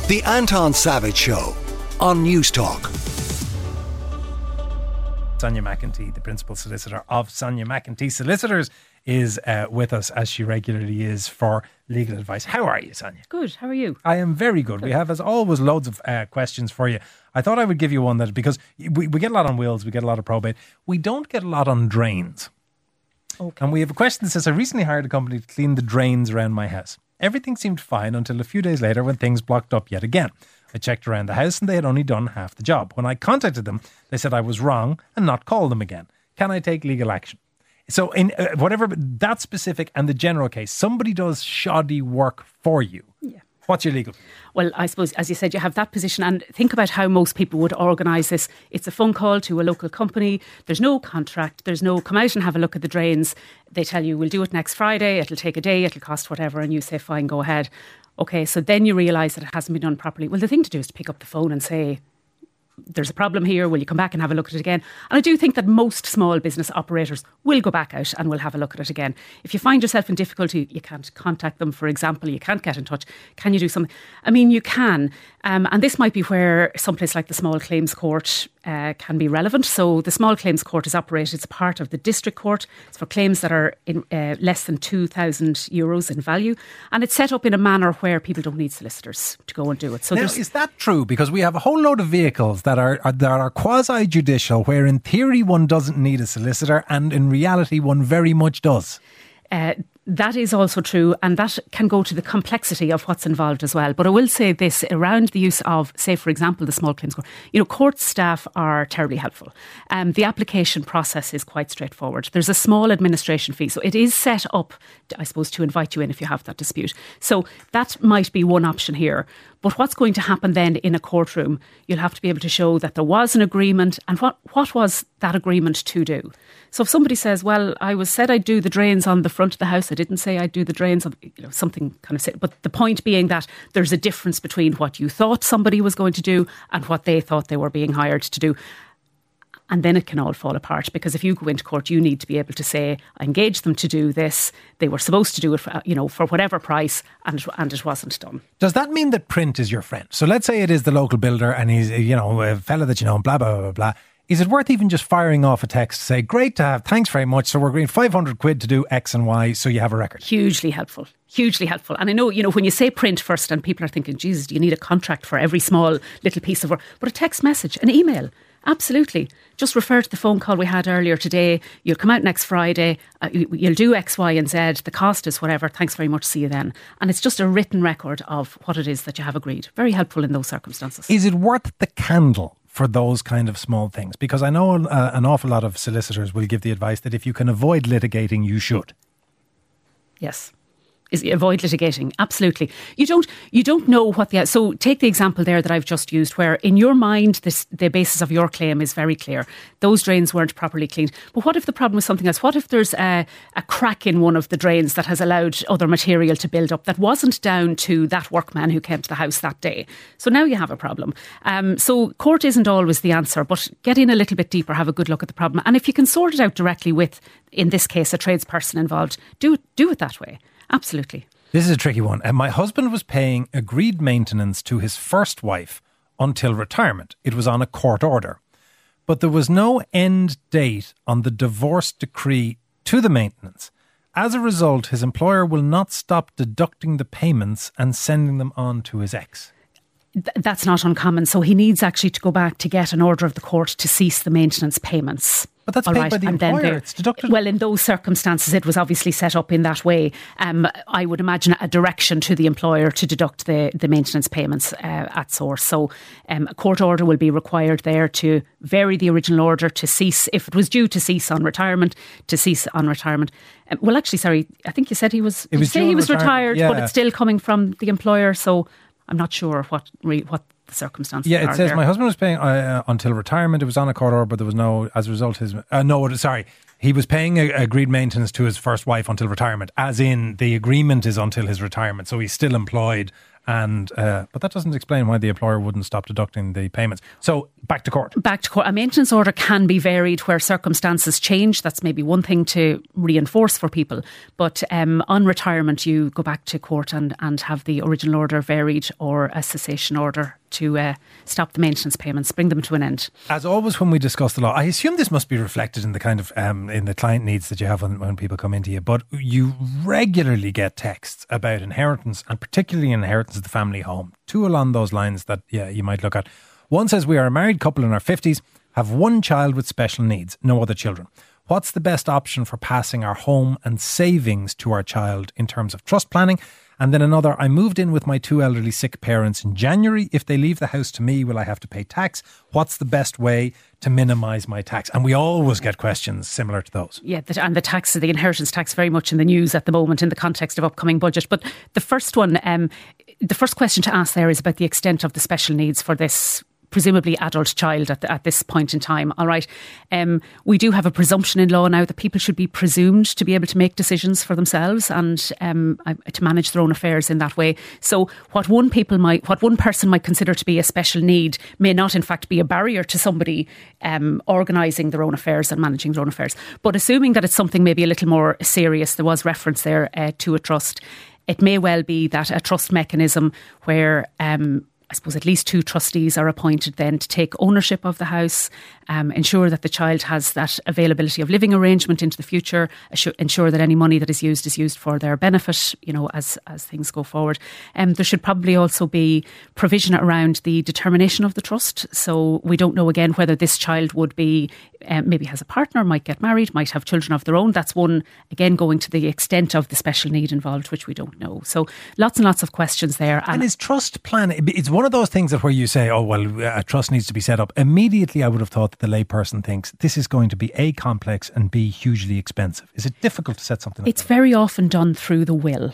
The Anton Savage Show on News Talk. Sonia McEntee, the principal solicitor of Sonia McEntee Solicitors, is with us, as she regularly is, for legal advice. How are you, Sonia? Good. How are you? I am very good. We have, as always, loads of questions for you. I thought I would give you one that, because we get a lot on wills, we get a lot of probate. We don't get a lot on drains. Okay. And we have a question that says, I recently hired a company to clean the drains around my house. Everything seemed fine until a few days later when things blocked up yet again. I checked around the house and they had only done half the job. When I contacted them, they said I was wrong and not call them again. Can I take legal action? So in whatever, that specific and the general case, somebody does shoddy work for you. Yeah. What's your legal? Well, I suppose, as you said, you have that position, and think about how most people would organise this. It's a phone call to a local company. There's no contract. There's no come out and have a look at the drains. They tell you, we'll do it next Friday. It'll take a day. It'll cost whatever. And you say, fine, go ahead. Okay, so then you realise that it hasn't been done properly. Well, the thing to do is to pick up the phone and say, there's a problem here, will you come back and have a look at it again? And I do think that most small business operators will go back out and will have a look at it again. If you find yourself in difficulty, you can't contact them, for example, you can't get in touch, can you do something? I mean, you can. And this might be where someplace like the Small Claims Court can be relevant. So the Small Claims Court is operated, it's part of the District Court. It's for claims that are in less than €2,000 in value. And it's set up in a manner where people don't need solicitors to go and do it. So now, is that true? Because we have a whole load of vehicles that are quasi-judicial, where in theory one doesn't need a solicitor and in reality one very much does. That is also true, and that can go to the complexity of what's involved as well. But I will say this around the use of, say, for example, the Small Claims Court. Court staff are terribly helpful. The application process is quite straightforward. There's a small administration fee, so it is set up, I suppose, to invite you in if you have that dispute. So that might be one option here. But what's going to happen then in a courtroom? You'll have to be able to show that there was an agreement, and what was that agreement to do? So if somebody says, well, I said I'd do the drains on the front of the house, I didn't say I'd do the drains on, something kind of, but the point being that there's a difference between what you thought somebody was going to do and what they thought they were being hired to do. And then it can all fall apart, because if you go into court, you need to be able to say, I engaged them to do this. They were supposed to do it, for whatever price, and it wasn't done. Does that mean that print is your friend? So let's say it is the local builder and he's, a fella that blah, blah, blah, blah. Is it worth even just firing off a text to say, great to have, thanks very much, so we're agreeing £500 to do X and Y, so you have a record? Hugely helpful. Hugely helpful. And I know, when you say print first and people are thinking, Jesus, do you need a contract for every small little piece of work? But a text message, an email, absolutely. Just refer to the phone call we had earlier today. You'll come out next Friday. You'll do X, Y and Z. The cost is whatever. Thanks very much. See you then. And it's just a written record of what it is that you have agreed. Very helpful in those circumstances. Is it worth the candle for those kind of small things? Because I know an awful lot of solicitors will give the advice that if you can avoid litigating, you should. Yes. Avoid litigating, absolutely. You don't know what so take the example there that I've just used, where in your mind the basis of your claim is very clear. Those drains weren't properly cleaned. But what if the problem is something else? What if there's a crack in one of the drains that has allowed other material to build up that wasn't down to that workman who came to the house that day? So now you have a problem. So court isn't always the answer, but get in a little bit deeper, have a good look at the problem. And if you can sort it out directly with, in this case, a tradesperson involved, do it that way. Absolutely. This is a tricky one. My husband was paying agreed maintenance to his first wife until retirement. It was on a court order. But there was no end date on the divorce decree to the maintenance. As a result, his employer will not stop deducting the payments and sending them on to his ex. That's not uncommon. So he needs actually to go back to get an order of the court to cease the maintenance payments. But that's paid by the employer. It's deducted. Well, in those circumstances, it was obviously set up in that way. I would imagine a direction to the employer to deduct the maintenance payments at source. So a court order will be required there to vary the original order to cease, if it was due to cease on retirement, to cease on retirement. Well, actually, sorry, I think you said he was retired, yeah. But it's still coming from the employer. So I'm not sure what the circumstances are. Yeah, it says there. My husband was paying until retirement. It was on a court order, but there was no, as a result, he was paying agreed maintenance to his first wife until retirement, as in the agreement is until his retirement. So he's still employed And but that doesn't explain why the employer wouldn't stop deducting the payments. So back to court. Back to court. A maintenance order can be varied where circumstances change. That's maybe one thing to reinforce for people. But on retirement, you go back to court and have the original order varied, or a cessation order to stop the maintenance payments, bring them to an end. As always, when we discuss the law, I assume this must be reflected in the kind of in the client needs that you have when people come into you. But you regularly get texts about inheritance, and particularly inheritance of the family home. Two along those lines that you might look at. One says, we are a married couple in our 50s, have one child with special needs, no other children. What's the best option for passing our home and savings to our child in terms of trust planning? And then another, I moved in with my two elderly sick parents in January. If they leave the house to me, will I have to pay tax? What's the best way to minimise my tax? And we always get questions similar to those. Yeah, and the inheritance tax, very much in the news at the moment in the context of upcoming budget. But the first one, the first question to ask there is about the extent of the special needs for this presumably adult child at this point in time. All right. We do have a presumption in law now that people should be presumed to be able to make decisions for themselves and to manage their own affairs in that way. So what one person might consider to be a special need may not in fact be a barrier to somebody organising their own affairs and managing their own affairs. But assuming that it's something maybe a little more serious, there was reference there to a trust. It may well be that a trust mechanism where I suppose at least two trustees are appointed then to take ownership of the house, ensure that the child has that availability of living arrangement into the future, ensure that any money that is used for their benefit, as things go forward. There should probably also be provision around the determination of the trust. So we don't know again whether this child would be, maybe has a partner, might get married, might have children of their own. That's one, again, going to the extent of the special need involved, which we don't know. So lots and lots of questions there. And is trust plan, it's one of those things that where you say, oh, well, a trust needs to be set up. Immediately, I would have thought that the layperson thinks this is going to be A, complex, and B, hugely expensive. Is it difficult to set something up? It's very often done through the will.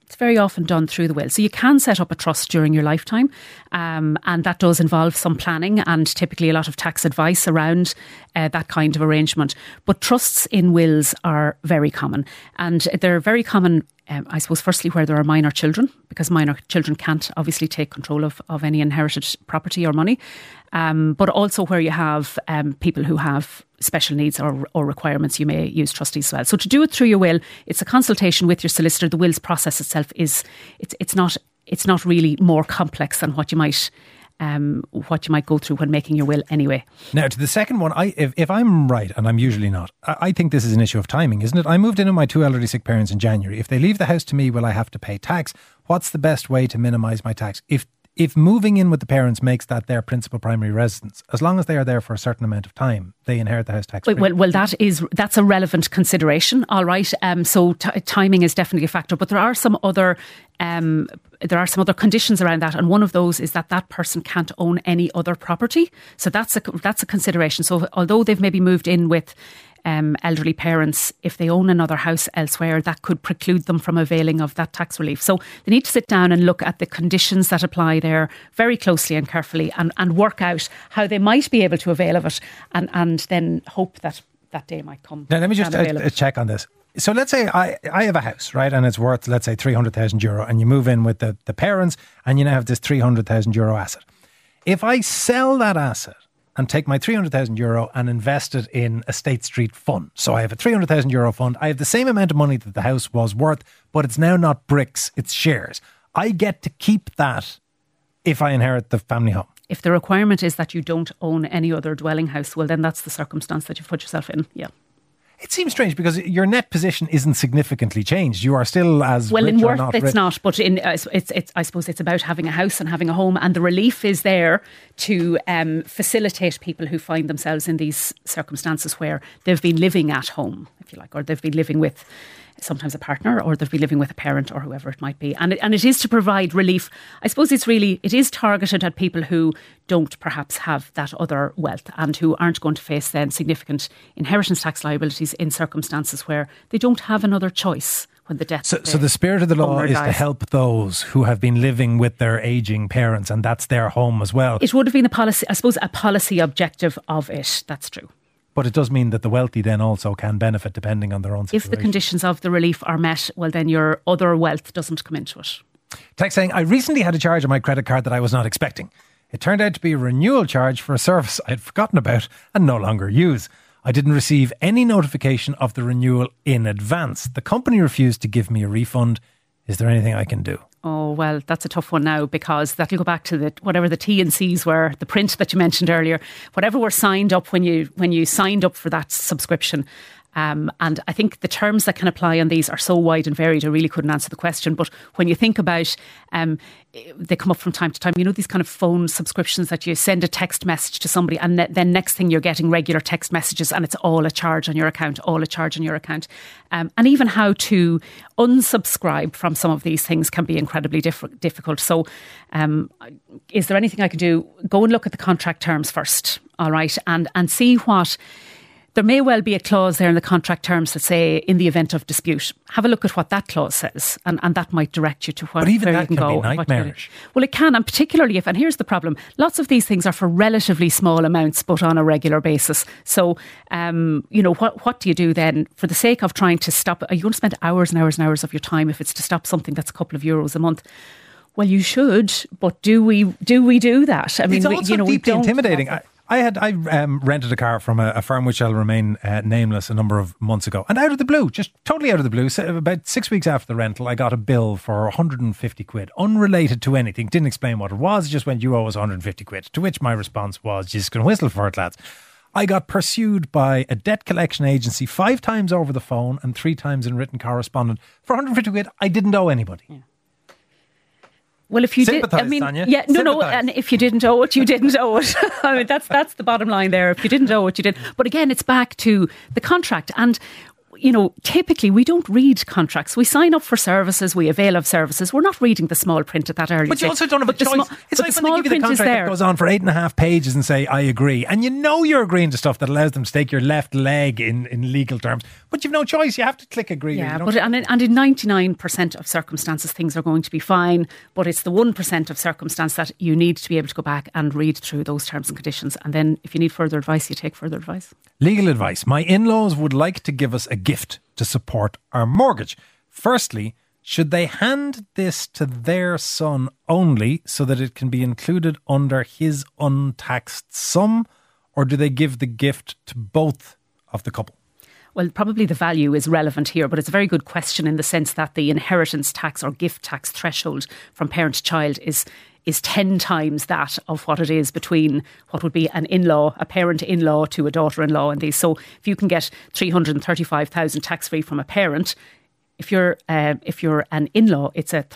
So you can set up a trust during your lifetime, and that does involve some planning and typically a lot of tax advice around that kind of arrangement. But trusts in wills are very common, and they're very common, I suppose, firstly where there are minor children, because minor children can't obviously take control of any inherited property or money, but also where you have people who have special needs or requirements. You may use trustees as well. So to do it through your will, it's a consultation with your solicitor. The wills process itself it's not really more complex than what you might go through when making your will anyway. Now, to the second one, if I'm right, and I'm usually not, I think this is an issue of timing, isn't it? I moved in with my two elderly sick parents in January. If they leave the house to me, will I have to pay tax? What's the best way to minimise my tax? If moving in with the parents makes that their principal primary residence, as long as they are there for a certain amount of time, they inherit the house tax. Well, that's a relevant consideration. All right. So timing is definitely a factor, but there are some other conditions around that, and one of those is that person can't own any other property. So that's a consideration. So although they've maybe moved in with elderly parents, if they own another house elsewhere, that could preclude them from availing of that tax relief. So they need to sit down and look at the conditions that apply there very closely and carefully, and work out how they might be able to avail of it, and then hope that day might come. Now, let me just check on this. So let's say I have a house, right, and it's worth, let's say, €300,000, and you move in with the parents, and you now have this €300,000 asset. If I sell that asset and take my €300,000 and invest it in a State Street fund. So I have a €300,000 fund. I have the same amount of money that the house was worth, but it's now not bricks, it's shares. I get to keep that if I inherit the family home. If the requirement is that you don't own any other dwelling house, well, then that's the circumstance that you've put yourself in. Yeah. It seems strange because your net position isn't significantly changed. You are still as well rich in or worth. not It's rich. not, but I suppose it's about having a house and having a home, and the relief is there to facilitate people who find themselves in these circumstances where they've been living at home, if you like, or they've been living with sometimes a partner, or they've been living with a parent, or whoever it might be. And it is to provide relief. I suppose it is targeted at people who don't perhaps have that other wealth and who aren't going to face then significant inheritance tax liabilities in circumstances where they don't have another choice when the death. So the spirit of the law is to help those who have been living with their ageing parents, and that's their home as well. It would have been a policy objective of it. That's true. But it does mean that the wealthy then also can benefit depending on their own situation. If the conditions of the relief are met, well, then your other wealth doesn't come into it. Text saying, I recently had a charge on my credit card that I was not expecting. It turned out to be a renewal charge for a service I had forgotten about and no longer use. I didn't receive any notification of the renewal in advance. The company refused to give me a refund. Is there anything I can do? Oh, well, that's a tough one now, because that'll go back to whatever the T&Cs were, the print that you mentioned earlier, whatever were signed up when you signed up for that subscription. And I think the terms that can apply on these are so wide and varied, I really couldn't answer the question. But when you think about, they come up from time to time, you know, these kind of phone subscriptions that you send a text message to somebody and then next thing you're getting regular text messages and it's all a charge on your account, and even how to unsubscribe from some of these things can be incredibly difficult. So is there anything I can do? Go and look at the contract terms first, all right, and see what... There may well be a clause there in the contract terms that say, in the event of dispute. Have a look at what that clause says, and that might direct you to where you can go. But even that can be nightmarish. Well, it can, and particularly if, and here's the problem, lots of these things are for relatively small amounts, but on a regular basis. So, you know, what do you do then? For the sake of trying to stop, are you going to spend hours and hours and hours of your time if it's to stop something that's a couple of euros a month? Well, you should, but do we do that? I mean, it's also deeply intimidating. I rented a car from a firm which shall remain nameless a number of months ago. And out of the blue, just totally out of the blue, about 6 weeks after the rental, I got a bill for 150 quid, unrelated to anything. Didn't explain what it was, just went, you owe us 150 quid. To which my response was, just going to whistle for it, lads. I got pursued by a debt collection agency 5 times over the phone and 3 times in written correspondence for 150 quid. I didn't owe anybody. Yeah. Well, if you did, I mean, Tanya. yeah, no, and if you didn't owe it, you didn't owe it. I mean, that's the bottom line there. If you didn't owe it, you did. But again, it's back to the contract. And, you know, typically we don't read contracts. We sign up for services, we avail of services. We're not reading the small print at that early stage. But you also don't have a choice. It's like when they give you the contract that goes on for 8.5 pages and say, I agree. And you know you're agreeing to stuff that allows them to take your left leg in legal terms. But you've no choice. You have to click agree. Yeah, but in 99% of circumstances, things are going to be fine. But it's the 1% of circumstance that you need to be able to go back and read through those terms and conditions. And then if you need further advice, you take further advice. Legal advice. My in-laws would like to give us a gift to support our mortgage. Firstly, should they hand this to their son only so that it can be included under his untaxed sum, or do they give the gift to both of the couple? Well, probably the value is relevant here, but it's a very good question in the sense that the inheritance tax or gift tax threshold from parent to child is 10 times that of what it is between what would be an in-law, a parent-in-law to a daughter-in-law and these. So if you can get 335,000 tax-free from a parent, if you're an in-law, it's a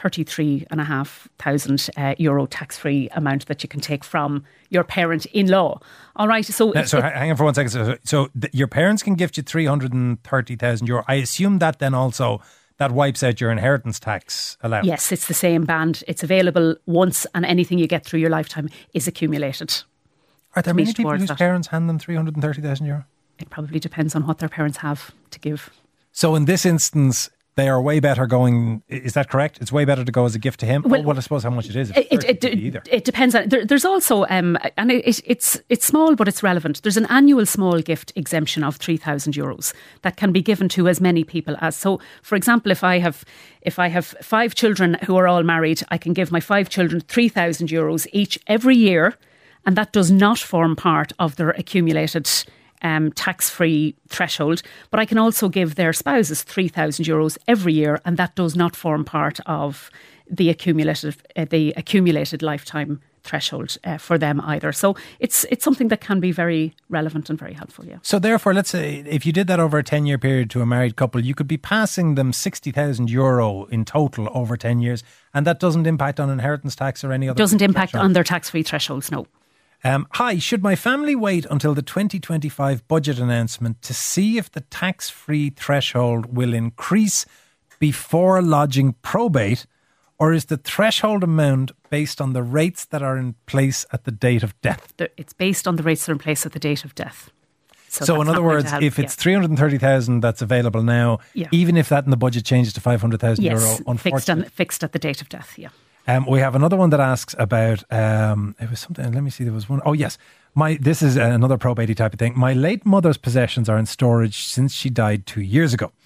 33,500 euro tax-free amount that you can take from your parent-in-law. All right. So hang on for 1 second. So your parents can gift you 330,000 euro. I assume that then also that wipes out your inheritance tax allowance. Yes, it's the same band. It's available once, and anything you get through your lifetime is accumulated. Are there many people whose parents hand them 330,000 euro? It probably depends on what their parents have to give. So in this instance, they are way better going. Is that correct? It's way better to go as a gift to him. Well, I suppose how much it is. It depends. There's also, and it's small, but it's relevant. There's an annual small gift exemption of €3,000 that can be given to as many people as. So, for example, if I have 5 children who are all married, I can give my 5 children €3,000 each every year, and that does not form part of their accumulated tax-free threshold, but I can also give their spouses €3,000 every year, and that does not form part of the accumulated lifetime threshold for them either. So it's something that can be very relevant and very helpful. Yeah. So therefore, let's say if you did that over a 10-year period to a married couple, you could be passing them €60,000 in total over 10 years, and that doesn't impact on inheritance tax or any other. Doesn't impact on their tax-free thresholds. No. Hi, should my family wait until the 2025 budget announcement to see if the tax-free threshold will increase before lodging probate, or is the threshold amount based on the rates that are in place at the date of death? It's based on the rates that are in place at the date of death. So in other words, if it's 330,000 that's available now, even if that in the budget changes to 500,000 euro, unfortunately, fixed at the date of death, yeah. We have another one that asks about, it was something, let me see, there was one. Oh, yes. This is another probate type of thing. My late mother's possessions are in storage since she died 2 years ago.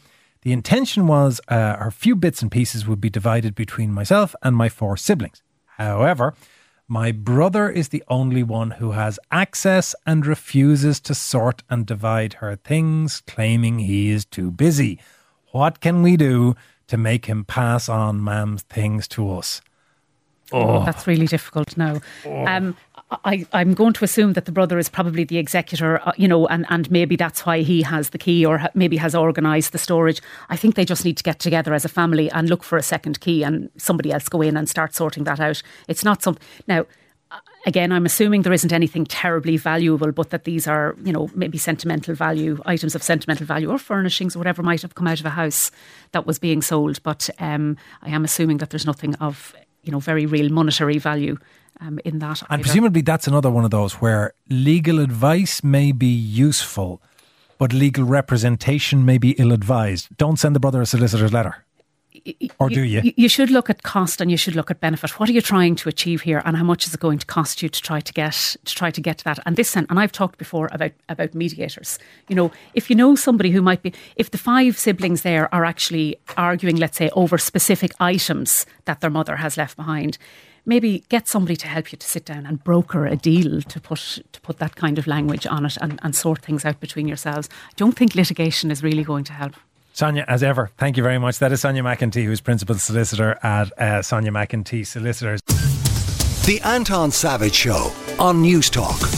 The intention was her few bits and pieces would be divided between myself and my 4 siblings. However, my brother is the only one who has access and refuses to sort and divide her things, claiming he is too busy. What can we do to make him pass on Mam's things to us? Oh, that's really difficult now. I'm going to assume that the brother is probably the executor, and maybe that's why he has the key, or maybe has organised the storage. I think they just need to get together as a family and look for a second key, and somebody else go in and start sorting that out. It's not something... Now, again, I'm assuming there isn't anything terribly valuable, but that these are, maybe sentimental value, items of sentimental value, or furnishings, or whatever might have come out of a house that was being sold. But I am assuming that there's nothing of, very real monetary value in that. And presumably that's another one of those where legal advice may be useful, but legal representation may be ill-advised. Don't send the brother a solicitor's letter. Or do you? You should look at cost and you should look at benefit. What are you trying to achieve here, and how much is it going to cost you to try to get to that? And I've talked before about mediators. If you know somebody who might be, if the 5 siblings there are actually arguing, let's say, over specific items that their mother has left behind, maybe get somebody to help you to sit down and broker a deal to put that kind of language on it and sort things out between yourselves. I don't think litigation is really going to help. Sonia, as ever, thank you very much. That is Sonia McEntee, who's Principal Solicitor at Sonia McEntee Solicitors. The Anton Savage Show on News Talk.